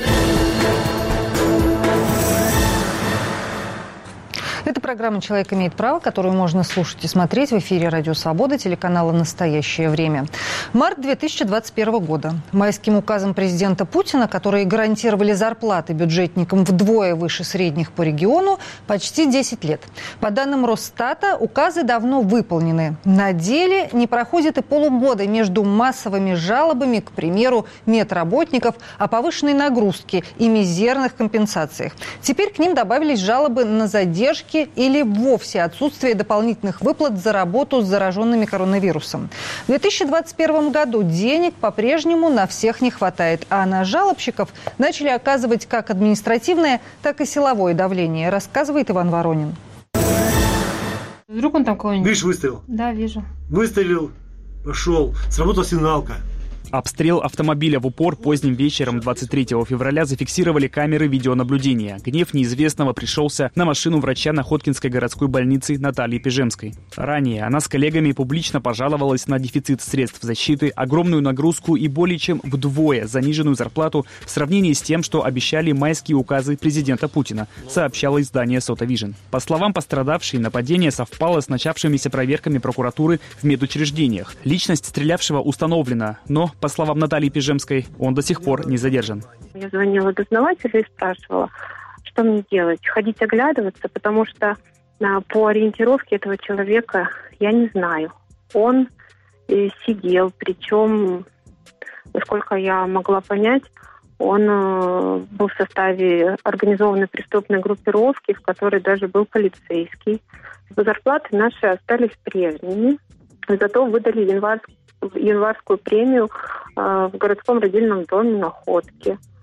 Это программа «Человек имеет право», которую можно слушать и смотреть в эфире «Радио Свобода», телеканала «Настоящее время». Март две тысячи двадцать первого года. Майским указом президента Путина, которые гарантировали зарплаты бюджетникам вдвое выше средних по региону, почти десять лет. По данным Росстата, указы давно выполнены. На деле не проходит и полугода между массовыми жалобами, к примеру, медработников о повышенной нагрузке и мизерных компенсациях. Теперь к ним добавились жалобы на задержки или вовсе отсутствие дополнительных выплат за работу с зараженными коронавирусом. В две тысячи двадцать первом году денег по-прежнему на всех не хватает, а на жалобщиков начали оказывать как административное, так и силовое давление, рассказывает Иван Воронин. Вдруг он там кого-нибудь... Видишь, выстрел? Да, вижу. Выстрелил, пошел, сработала сигналка. Обстрел автомобиля в упор поздним вечером двадцать третьего февраля зафиксировали камеры видеонаблюдения. Гнев неизвестного пришелся на машину врача Находкинской городской больницы Натальи Пижемской. Ранее она с коллегами публично пожаловалась на дефицит средств защиты, огромную нагрузку и более чем вдвое заниженную зарплату в сравнении с тем, что обещали майские указы президента Путина, сообщало издание «Сота Вижн». По словам пострадавшей, нападение совпало с начавшимися проверками прокуратуры в медучреждениях. Личность стрелявшего установлена, но, по словам Натальи Пижемской, он до сих пор не задержан. Я звонила дознавателю и спрашивала, что мне делать, ходить оглядываться, потому что а, по ориентировке этого человека я не знаю. Он э, сидел, причем, насколько я могла понять, он э, был в составе организованной преступной группировки, в которой даже был полицейский. Зарплаты наши остались прежними, зато выдали январь январскую премию э, в городском родильном доме Находки.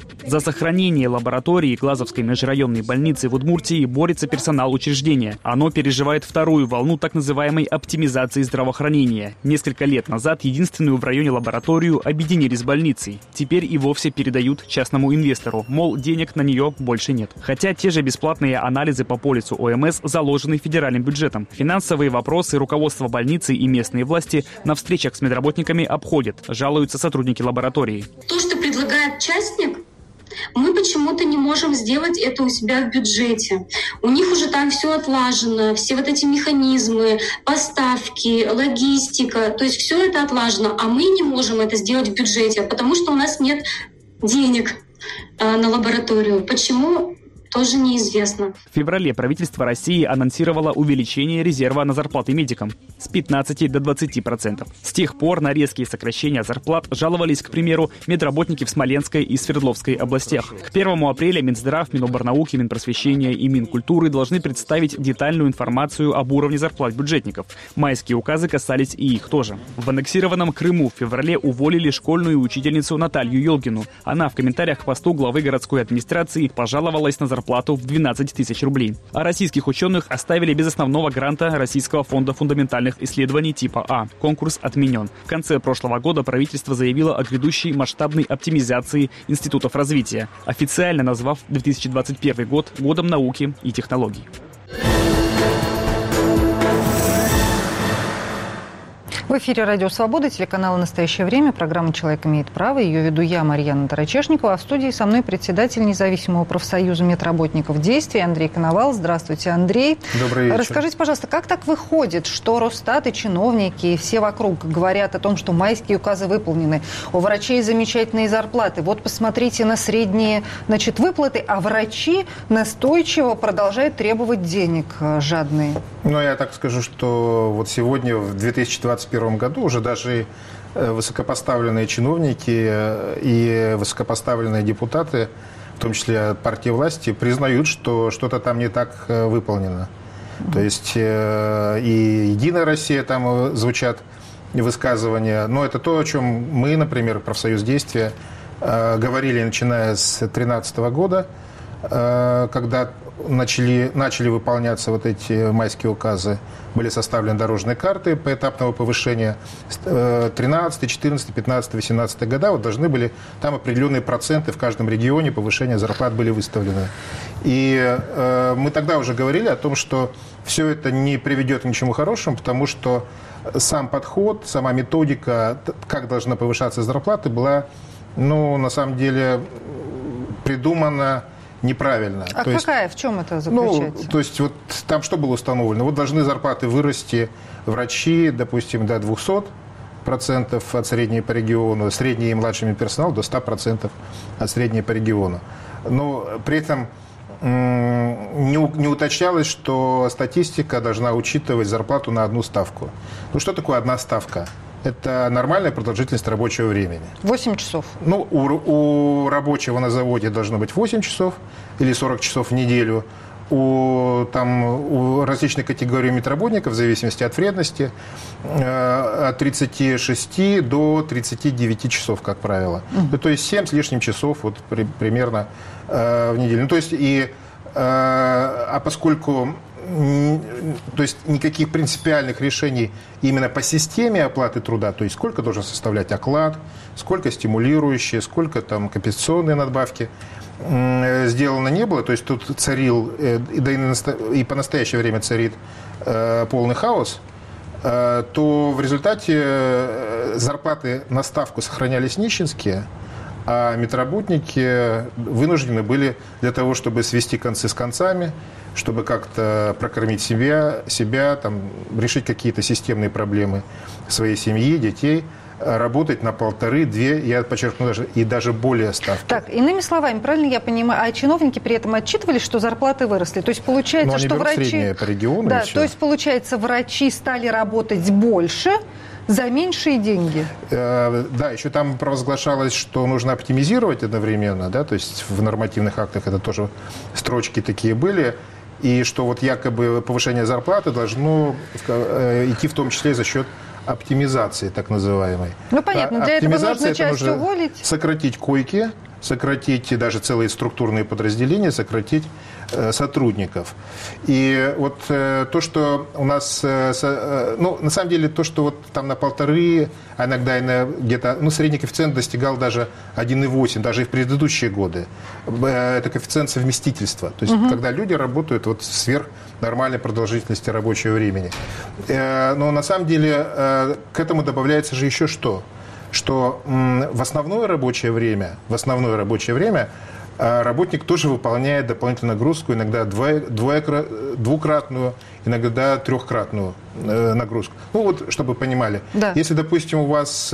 За сохранение лаборатории Глазовской межрайонной больницы в Удмуртии борется персонал учреждения. Оно переживает вторую волну так называемой оптимизации здравоохранения. Несколько лет назад единственную в районе лабораторию объединили с больницей. Теперь и вовсе передают частному инвестору. Мол, денег на нее больше нет. Хотя те же бесплатные анализы по полису ОМС заложены федеральным бюджетом. Финансовые вопросы руководство больницы и местные власти на встречах с медработниками обходят, жалуются сотрудники лаборатории. То, что предлагает частник, мы почему-то не можем сделать это у себя в бюджете. У них уже там все отлажено, все вот эти механизмы, поставки, логистика, то есть все это отлажено, а мы не можем это сделать в бюджете, потому что у нас нет денег э, на лабораторию. Почему? Тоже неизвестно. В феврале правительство России анонсировало увеличение резерва на зарплаты медикам с пятнадцати до двадцати процентов. С тех пор на резкие сокращения зарплат жаловались, к примеру, медработники в Смоленской и Свердловской областях. К первому апреля Минздрав, Миноборнауки, Минпросвещения и Минкультуры должны представить детальную информацию об уровне зарплат бюджетников. Майские указы касались и их тоже. В аннексированном Крыму в феврале уволили школьную учительницу Наталью Елгину. Она в комментариях к посту главы городской администрации пожаловалась на зарплату в двенадцать тысяч рублей. А российских ученых оставили без основного гранта Российского фонда фундаментальных исследований типа А. Конкурс отменен. В конце прошлого года правительство заявило о грядущей масштабной оптимизации институтов развития, официально назвав две тысячи двадцать первый год годом науки и технологий. В эфире «Радио Свобода», телеканала «Настоящее время», программа «Человек имеет право». Ее веду я, Марьяна Тарачешникова, а в студии со мной председатель независимого профсоюза медработников «Действий» Андрей Коновал. Здравствуйте, Андрей. Добрый вечер. Расскажите, пожалуйста, как так выходит, что Росстат и чиновники, и все вокруг говорят о том, что майские указы выполнены, у врачей замечательные зарплаты, вот посмотрите на средние, значит, выплаты, а врачи настойчиво продолжают требовать денег жадные? Ну, я так скажу, что вот сегодня, в две тысячи двадцать первом году, уже даже высокопоставленные чиновники и высокопоставленные депутаты, в том числе партии власти, признают, что что-то там не так выполнено. Mm-hmm. То есть и «Единая Россия» там звучат высказывания. Но это то, о чем мы, например, профсоюз «Действия», говорили, начиная с две тысячи тринадцатого года, когда начали, начали выполняться вот эти майские указы, были составлены дорожные карты поэтапного повышения. тринадцатый, четырнадцатый, пятнадцатый, восемнадцатый года вот должны были, там определенные проценты в каждом регионе повышения зарплат были выставлены. И э, мы тогда уже говорили о том, что все это не приведет к ничему хорошему, потому что сам подход, сама методика, как должна повышаться зарплата, была, ну, на самом деле, придумана неправильно. А то какая? Есть, в чем это заключается? Ну, то есть вот там что было установлено? Вот должны зарплаты вырасти врачи, допустим, до двухсот процентов от средней по региону, средний и младший персонал до ста процентов от средней по региону. Но при этом не, не уточнялось, что статистика должна учитывать зарплату на одну ставку. Ну, что такое одна ставка? Это нормальная продолжительность рабочего времени. восемь часов. Ну, у, у рабочего на заводе должно быть восемь часов или сорок часов в неделю. У, там, у различных категорий медработников, в зависимости от вредности, э, от тридцати шести до тридцати девяти часов, как правило. Mm-hmm. То есть семь с лишним часов вот, при, примерно э, в неделю. Ну, то есть, и, э, а поскольку... То есть никаких принципиальных решений именно по системе оплаты труда, то есть сколько должен составлять оклад, сколько стимулирующие, сколько там компенсационные надбавки, сделано не было. То есть тут царил, и по настоящее время царит полный хаос, то в результате зарплаты на ставку сохранялись нищенские, а медработники вынуждены были для того, чтобы свести концы с концами, чтобы как-то прокормить себя, себя там, решить какие-то системные проблемы своей семьи, детей, работать на полторы, две, я подчеркну, даже, и даже более ставки. Так, иными словами, правильно я понимаю, а чиновники при этом отчитывались, что зарплаты выросли? То есть получается, Но они что берут врачи... среднее по региону. Да, то есть получается, врачи стали работать больше за меньшие деньги. Э, да, еще там провозглашалось, что нужно оптимизировать одновременно, да, то есть в нормативных актах это тоже строчки такие были. И что вот якобы повышение зарплаты должно идти в том числе за счет оптимизации, так называемой. Ну, понятно, для этого нужно часть уволить. Сократить койки, сократить, и даже целые структурные подразделения, сократить э, сотрудников. И вот э, то, что у нас, э, э, ну, на самом деле, то, что вот там на полторы, а иногда и на где-то, ну, средний коэффициент достигал даже один и восемь, даже и в предыдущие годы. Э, это коэффициент совместительства. То есть, угу. когда люди работают вот сверх нормальной продолжительности рабочего времени. Э, но на самом деле э, к этому добавляется же еще что? Что в основное рабочее время, в основное рабочее время работник тоже выполняет дополнительную нагрузку, иногда двукратную, иногда трехкратную нагрузку. Ну вот, чтобы вы понимали, да. Если, допустим, у вас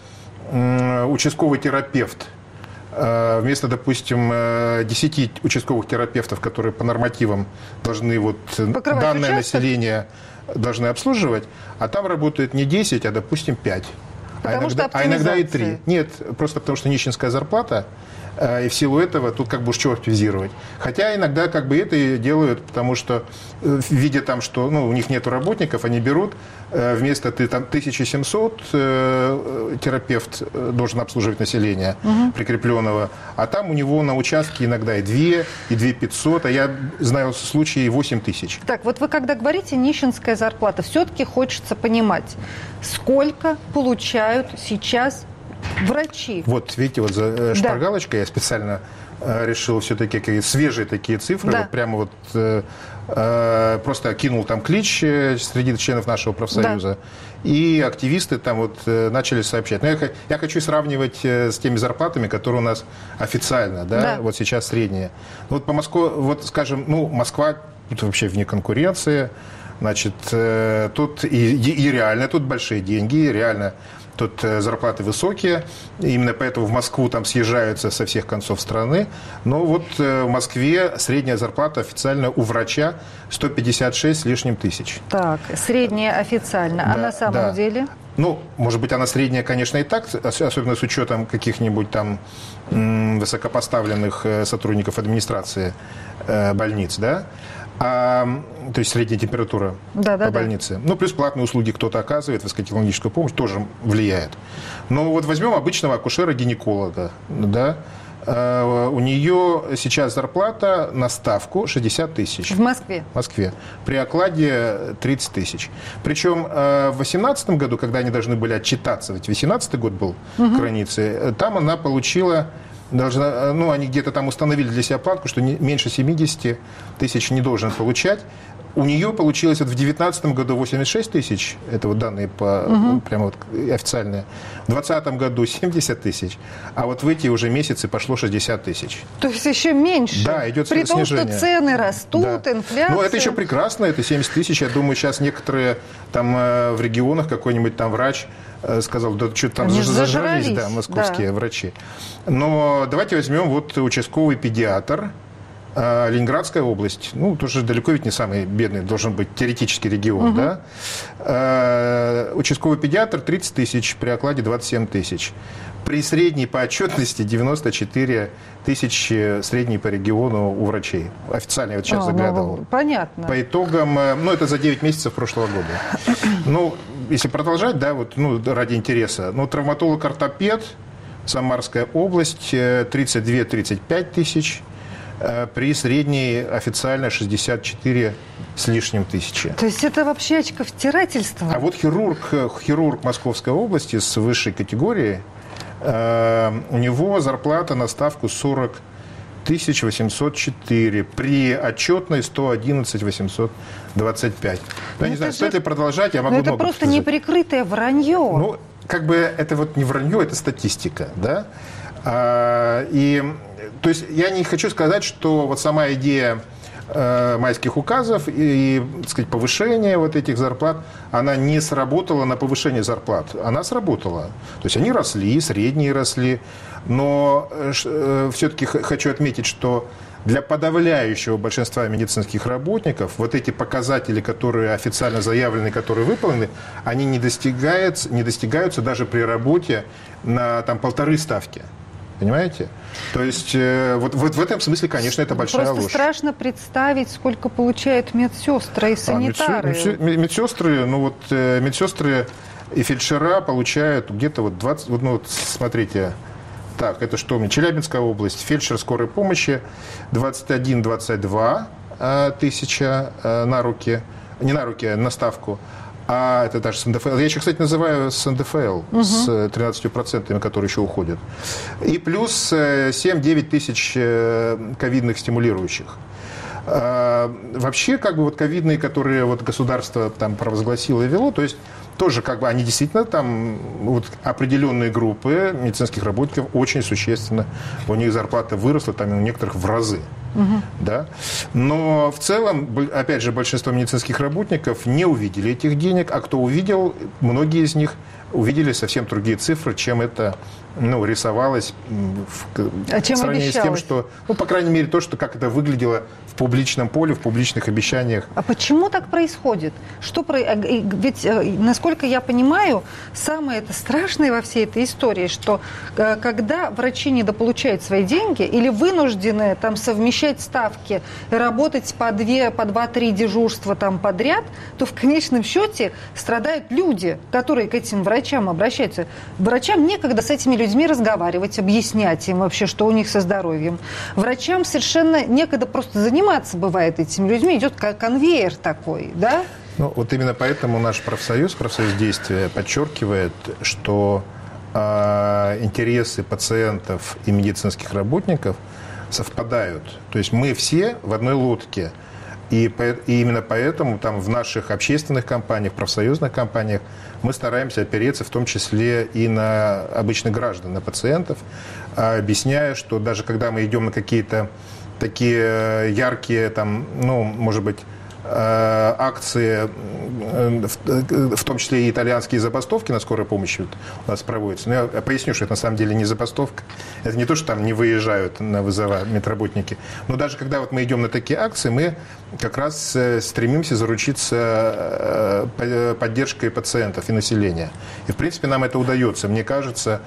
участковый терапевт, вместо, допустим, десяти участковых терапевтов, которые по нормативам должны вот данное население должны обслуживать, а там работает не десять, а, допустим, пять. А иногда, а иногда и три. Нет, просто потому что нищенская зарплата, э, и в силу этого тут как бы уж чего оптимизировать. Хотя иногда как бы это и делают, потому что э, видя там, что ну, у них нет работников, они берут э, вместо ты, там, тысяча семьсот э, терапевт должен обслуживать население угу. прикрепленного, а там у него на участке иногда и две, и две пятьсот, а я знаю случаи и восемь тысяч. Так, вот вы когда говорите нищенская зарплата, все-таки хочется понимать, сколько получают сейчас врачи. Вот, видите, вот за шпаргалочкой да. я специально э, решил все-таки какие свежие такие цифры. Да. Вот прямо вот э, э, просто кинул там клич среди членов нашего профсоюза. Да. И активисты там вот э, начали сообщать. Но я, я хочу сравнивать э, с теми зарплатами, которые у нас официально, да, да. вот сейчас средние. Вот по Москве, вот скажем, ну, Москва тут вообще вне конкуренции. Значит, тут и, и реально тут большие деньги, и реально тут зарплаты высокие. Именно поэтому в Москву там съезжаются со всех концов страны. Но вот в Москве средняя зарплата официально у врача сто пятьдесят шесть с лишним тысяч. Так, средняя официально. Да, а на самом да. деле? Ну, может быть, она средняя, конечно, и так, особенно с учетом каких-нибудь там высокопоставленных сотрудников администрации больниц, да? А, то есть средняя температура да, да, по больнице. Да. Ну, плюс платные услуги кто-то оказывает, высокотехнологическую помощь тоже влияет. Но вот возьмем обычного акушера-гинеколога. Да? А, у нее сейчас зарплата на ставку шестьдесят тысяч. В Москве? В Москве. При окладе тридцать тысяч. Причем в две тысячи восемнадцатом году, когда они должны были отчитаться, ведь восемнадцатый год был угу. границей, там она получила... Должна, ну, они где-то там установили для себя планку, что не, меньше семьдесят тысяч не должен получать. У нее получилось вот в две тысячи девятнадцатом году восемьдесят шесть тысяч, это вот данные по, угу. ну, прямо вот официальные. В двадцатом году семьдесят тысяч, а вот в эти уже месяцы пошло шестьдесят тысяч. То есть еще меньше? Да, идет При снижение. При том, что цены растут, да. инфляция. Ну, это еще прекрасно, это семьдесят тысяч. Я думаю, сейчас некоторые там в регионах, какой-нибудь там врач сказал, да что-то там Они зажрались, зажрались, да, московские да. врачи. Но давайте возьмем вот участковый педиатр, Ленинградская область, ну, тоже далеко ведь не самый бедный, должен быть теоретический регион, угу. да. Участковый педиатр тридцать тысяч, при окладе двадцать семь тысяч. При средней по отчетности девяносто четыре тысячи средней по региону у врачей. Официально я вот сейчас а, заглядывал. Ну, понятно. По итогам, ну, это за девять месяцев прошлого года. Ну, если продолжать, да, вот, ну, ради интереса. Ну, травматолог-ортопед, Самарская область, тридцать два - тридцать пять тысяч. При средней официально шестьдесят четыре с лишним тысячи. То есть это вообще очковтирательство? А вот хирург, хирург Московской области с высшей категорией, э, у него зарплата на ставку сорок тысяч восемьсот четыре, при отчетной сто одиннадцать тысяч восемьсот двадцать пять. Ну, я не знаю, же... стоит ли продолжать, я могу Но это много просто сказать. Неприкрытое вранье. Ну, как бы это вот не вранье, это статистика, да? А, и... То есть я не хочу сказать, что вот сама идея э, майских указов и, и, так сказать, повышения вот этих зарплат, она не сработала на повышение зарплат. Она сработала. То есть они росли, средние росли. Но э, все-таки хочу отметить, что для подавляющего большинства медицинских работников вот эти показатели, которые официально заявлены, которые выполнены, они не достигаются, не достигаются даже при работе на там, полторы ставки. Понимаете? То есть э, вот, вот в этом смысле, конечно, это большая Просто ложь. Просто страшно представить, сколько получают медсестры и санитары. А, медсестры, медсестры, ну вот медсестры и фельдшера получают где-то вот двадцать, вот, ну вот смотрите, Так, это что у меня? Челябинская область. Фельдшер скорой помощи двадцать один двадцать два тысяча на руки. Не на руки, а на ставку. А это даже с эн дэ эф эл. Я еще, кстати, называю с эн дэ эф эл, угу. с тринадцатью процентами, которые еще уходят. И плюс семь-девять тысяч ковидных стимулирующих. Вообще, как бы вот ковидные, которые вот государство там провозгласило и вело, то есть тоже как бы они действительно там вот определенные группы медицинских работников очень существенно, у них зарплата выросла, там у некоторых в разы. Угу. Да? Но в целом, опять же, большинство медицинских работников не увидели этих денег, а кто увидел, многие из них увидели совсем другие цифры, чем это ну, рисовалось в, а чем в сравнении обещалось? с тем, что, ну, по крайней мере, то, что как это выглядело в публичном поле, в публичных обещаниях. А почему так происходит? Что про... Ведь, насколько я понимаю, самое это страшное во всей этой истории, что когда врачи недополучают свои деньги или вынуждены там совмещать ставки и работать по две, по два-три дежурства там подряд, то в конечном счете страдают люди, которые к этим врачам обращаются. Врачам некогда с этими людьми разговаривать, объяснять им вообще, что у них со здоровьем. Врачам совершенно некогда просто заниматься бывает этими людьми. Идет как конвейер такой, да? Ну, вот именно поэтому наш профсоюз, профсоюз действия подчеркивает, что э, интересы пациентов и медицинских работников совпадают. То есть мы все в одной лодке. И, по, и именно поэтому там в наших общественных компаниях, профсоюзных компаниях мы стараемся опереться в том числе и на обычных граждан, на пациентов, объясняя, что даже когда мы идем на какие-то такие яркие, там, ну, может быть, акции, в том числе и итальянские забастовки на скорой помощи у нас проводятся. Но я поясню, что это на самом деле не забастовка. Это не то, что там не выезжают на вызова медработники. Но даже когда вот мы идем на такие акции, мы как раз стремимся заручиться поддержкой пациентов и населения. И, в принципе, нам это удается, мне кажется.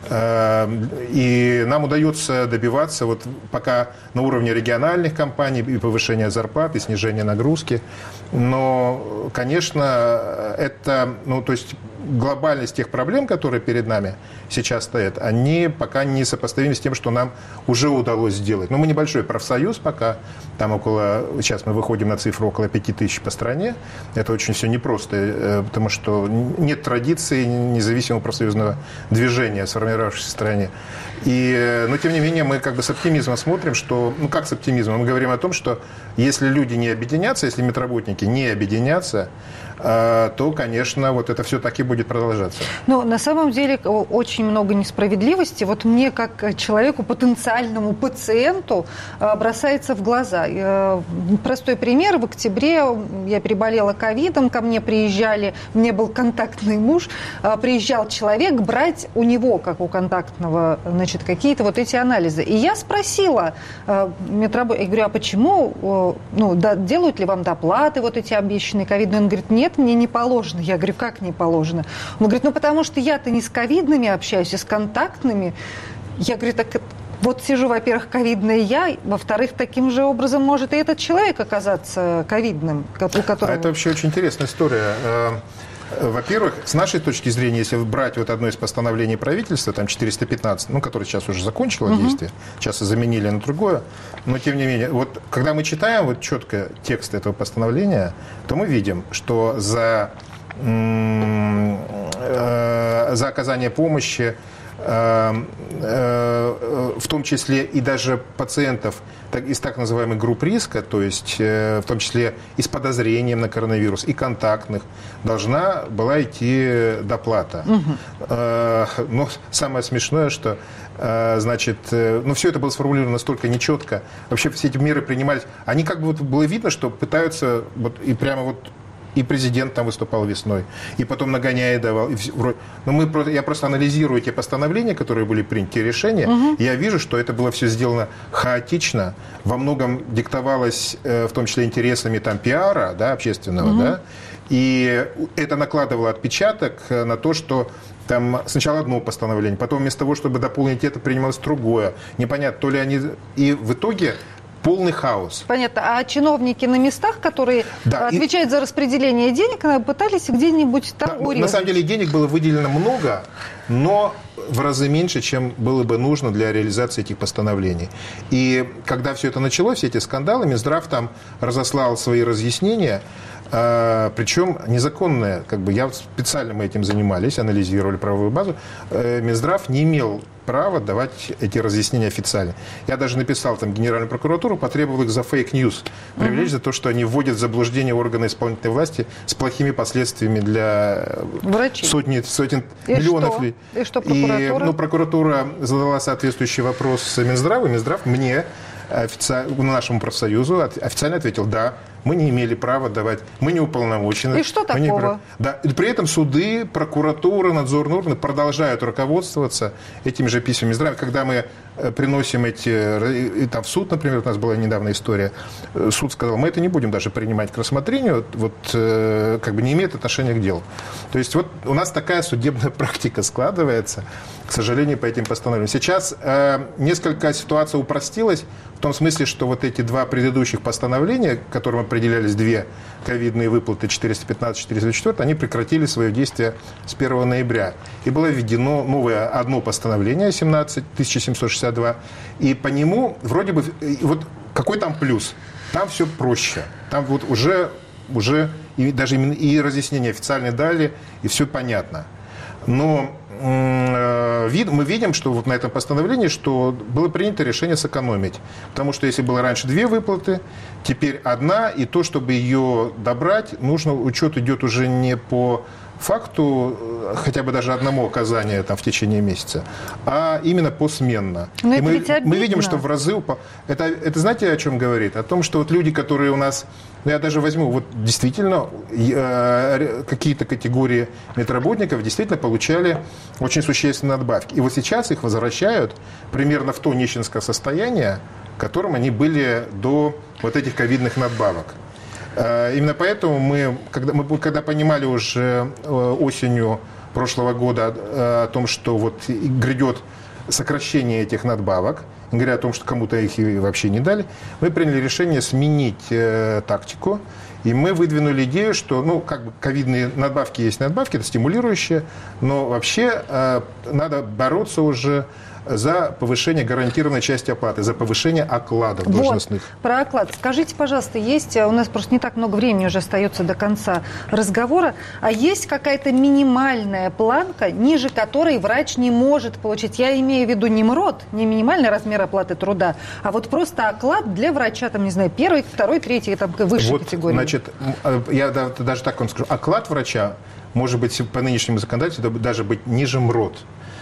И нам удается добиваться вот пока на уровне региональных компаний и повышения зарплат, и снижения нагрузки. Но, конечно, это, ну, то есть глобальность тех проблем, которые перед нами сейчас стоят, они пока не сопоставимы с тем, что нам уже удалось сделать. Но мы небольшой профсоюз пока, там около, сейчас мы выходим на цифру около пяти тысяч по стране. Это очень все непросто, потому что нет традиции независимого профсоюзного движения, сформировавшегося в стране. И, но, тем не менее, мы как бы с оптимизмом смотрим, что, ну как с оптимизмом, мы говорим о том, что если люди не объединятся, если медработники не объединятся, то, конечно, вот это все так и будет продолжаться. Ну, на самом деле, очень много несправедливости. Вот мне, как человеку, потенциальному пациенту, бросается в глаза. Простой пример. В октябре я переболела ковидом, ко мне приезжали, у меня был контактный муж, приезжал человек брать у него, как у контактного, значит, какие-то вот эти анализы. И я спросила медработника, я говорю, а почему, ну, да, делают ли вам доплаты вот эти обещанные ковидные? Он говорит, нет, мне не положено. Я говорю, как не положено? Он говорит, ну потому что я-то не с ковидными общаюсь, а с контактными. Я говорю, так вот сижу, во-первых, ковидная я, во-вторых, таким же образом может и этот человек оказаться ковидным, у которого... А это вообще очень интересная история. Во-первых, с нашей точки зрения, если брать вот одно из постановлений правительства, там четыреста пятнадцать, ну, которое сейчас уже закончило угу. действие, сейчас и заменили на другое, но тем не менее, вот когда мы читаем вот четко текст этого постановления, то мы видим, что за, м- э- за оказание помощи, э- э- в том числе и даже пациентов из так называемых групп риска, то есть в том числе и с подозрением на коронавирус, и контактных, должна была идти доплата. Угу. Но самое смешное, что значит, ну, все это было сформулировано настолько нечетко. Вообще все эти меры принимались. Они как бы вот было видно, что пытаются вот, и прямо вот и президент там выступал весной, и потом нагоняя давал. И все, но мы, я просто анализирую те постановления, которые были приняты, те решения, угу. и я вижу, что это было все сделано хаотично, во многом диктовалось, в том числе интересами там, пиара, да, общественного, угу. да, и это накладывало отпечаток на то, что там сначала одно постановление, потом вместо того, чтобы дополнить это, принималось другое. Непонятно, то ли они... И в итоге полный хаос. Понятно. А чиновники на местах, которые да, отвечают и... за распределение денег, пытались где-нибудь там да, урезать? На самом деле денег было выделено много, но в разы меньше, чем было бы нужно для реализации этих постановлений. И когда все это началось, все эти скандалы, Минздрав там разослал свои разъяснения, э, причем незаконные. Как бы я специально мы этим занимались, анализировали правовую базу. Э, Минздрав не имел право давать эти разъяснения официально. Я даже написал там Генеральную прокуратуру, потребовал их за фейк-ньюс привлечь, uh-huh. за то, что они вводят в заблуждение органы исполнительной власти с плохими последствиями для Врачи. сотни, сотен и миллионов людей. И что прокуратура? И, ну, прокуратура задала соответствующий вопрос Минздраву, и Минздрав мне, офици... нашему профсоюзу, официально ответил: да, мы не имели права давать, мы не уполномочены. И что такого? Прав... Да. И при этом суды, прокуратура, надзорные органы продолжают руководствоваться этими же письмами Минздрава. Когда мы приносим эти, и там в суд, например, у нас была недавно история, суд сказал: мы это не будем даже принимать к рассмотрению, вот как бы не имеет отношения к делу. То есть вот у нас такая судебная практика складывается, к сожалению, по этим постановлениям. Сейчас э, несколько ситуация упростилась, в том смысле, что вот эти два предыдущих постановления, которым определялись две ковидные выплаты четыреста пятнадцать четыреста четыре, они прекратили свое действие с первого ноября. И было введено новое одно постановление, семнадцать тысяч семьсот шестьдесят два, и по нему вроде бы, вот какой там плюс? Там все проще. Там вот уже, уже и даже и разъяснения официальные дали, и все понятно. Но э, вид, мы видим, что вот на этом постановлении, что было принято решение сэкономить. Потому что если было раньше две выплаты, теперь одна, и то, чтобы ее добрать, нужно, учет идет уже не по факту хотя бы даже одному оказания там, в течение месяца, а именно посменно. Но и это мы, ведь обидно. мы видим, что в разы упал. Это, это знаете, о чем говорит? О том, что вот люди, которые у нас, ну я даже возьму, вот действительно э, какие-то категории медработников действительно получали очень существенные надбавки. И вот сейчас их возвращают примерно в то нищенское состояние, в котором они были до вот этих ковидных надбавок. Именно поэтому мы когда, мы, когда понимали уже осенью прошлого года о том, что вот грядет сокращение этих надбавок, говоря о том, что кому-то их и вообще не дали, мы приняли решение сменить э, тактику. И мы выдвинули идею, что, ну, как бы ковидные надбавки есть надбавки, это стимулирующие, но вообще э, надо бороться уже за повышение гарантированной части оплаты, за повышение окладов должностных. Вот, про оклад. Скажите, пожалуйста, есть, у нас просто не так много времени уже остается до конца разговора, а есть какая-то минимальная планка, ниже которой врач не может получить? Я имею в виду не МРОТ, не минимальный размер оплаты труда, а вот просто оклад для врача, там, не знаю, первой, второй, третьей, там, высшей вот, категории. Значит, я даже так вам скажу, оклад врача может быть по нынешнему законодательству даже быть ниже МРОТ.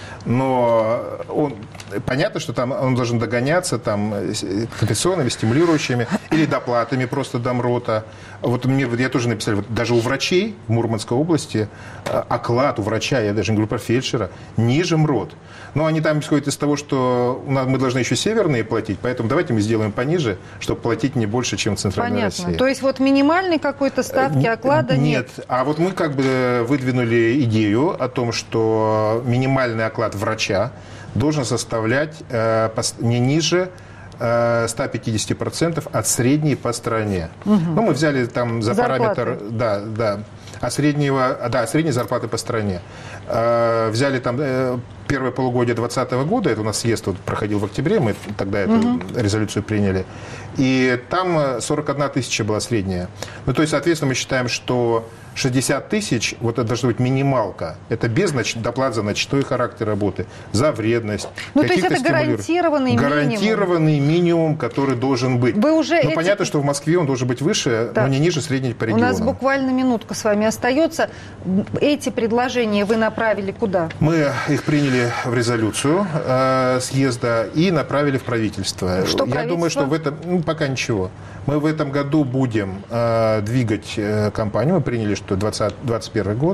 Но он, понятно, что там он должен догоняться там, компенсационными, стимулирующими или доплатами просто до МРОТа. Вот мне, я тоже написал, вот даже у врачей в Мурманской области оклад у врача, я даже не говорю про фельдшера, ниже МРОТ. Но они там исходят из того, что у нас, мы должны еще северные платить, поэтому давайте мы сделаем пониже, чтобы платить не больше, чем в Центральной Понятно. России. То есть вот минимальной какой-то ставки оклада нет? Нет. А вот мы как бы выдвинули идею о том, что минимальный оклад врача должен составлять э, не ниже э, ста пятидесяти процентов от средней по стране. Угу. Ну, мы взяли там за зарплаты. Параметр... Да, да. А среднего, да, средней зарплаты по стране. Э, взяли там э, первое полугодие двадцатого года, это у нас съезд вот проходил в октябре, мы тогда эту угу. резолюцию приняли, и там сорок одна тысяча была средняя. Ну, то есть, соответственно, мы считаем, что шестьдесят тысяч, вот это должна быть минималка. Это без доплат за ночной характер работы, за вредность. Ну, то есть это гарантированный минимум. Гарантированный минимум, который должен быть. Вы уже ну, эти... понятно, что в Москве он должен быть выше, да. но не ниже средней по региону. У нас буквально минутка с вами остается. Эти предложения вы направили куда? Мы их приняли в резолюцию э, съезда и направили в правительство. Что Я думаю, что в этом... Ну, пока ничего. Мы в этом году будем э, двигать э, кампанию. Мы приняли, что двадцать двадцать первый год.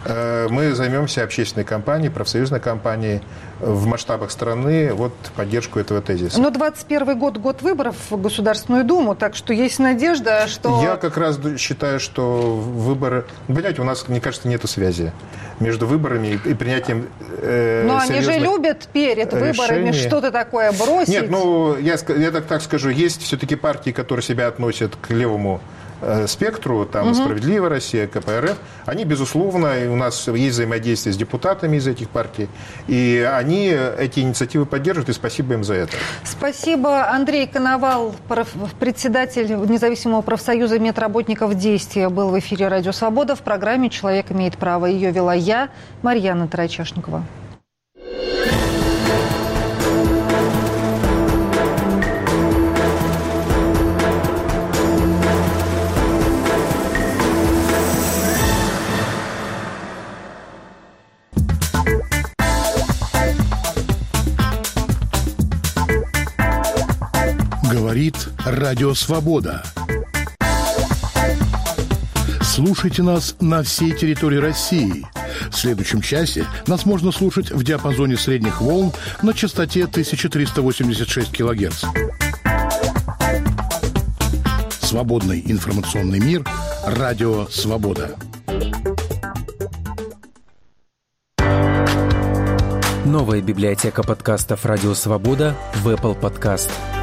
мы займемся общественной кампанией, профсоюзной кампанией в масштабах страны, вот поддержку этого тезиса. Но двадцать первый год – год выборов в Государственную Думу, так что есть надежда, что... Я как раз считаю, что выборы... Понимаете, у нас, мне кажется, нет связи между выборами и принятием э, Но они же любят перед выборами решений. Что-то такое бросить. Нет, ну, я, я так, так скажу, есть все-таки партии, которые себя относят к левому спектру, там, угу. «Справедливая Россия», ка пэ эр эф, они, безусловно, у нас есть взаимодействие с депутатами из этих партий, и они эти инициативы поддерживают, и спасибо им за это. Спасибо. Андрей Коновал, председатель Независимого профсоюза медработников «Действия», был в эфире «Радио Свобода» в программе «Человек имеет право». Ее вела я, Марьяна Тарачашникова. Говорит Радио Свобода. Слушайте нас на всей территории России. В следующем часе нас можно слушать в диапазоне средних волн на частоте тысяча триста восемьдесят шесть килогерц. Свободный информационный мир. Радио Свобода. Новая библиотека подкастов «Радио Свобода» в Apple Podcast.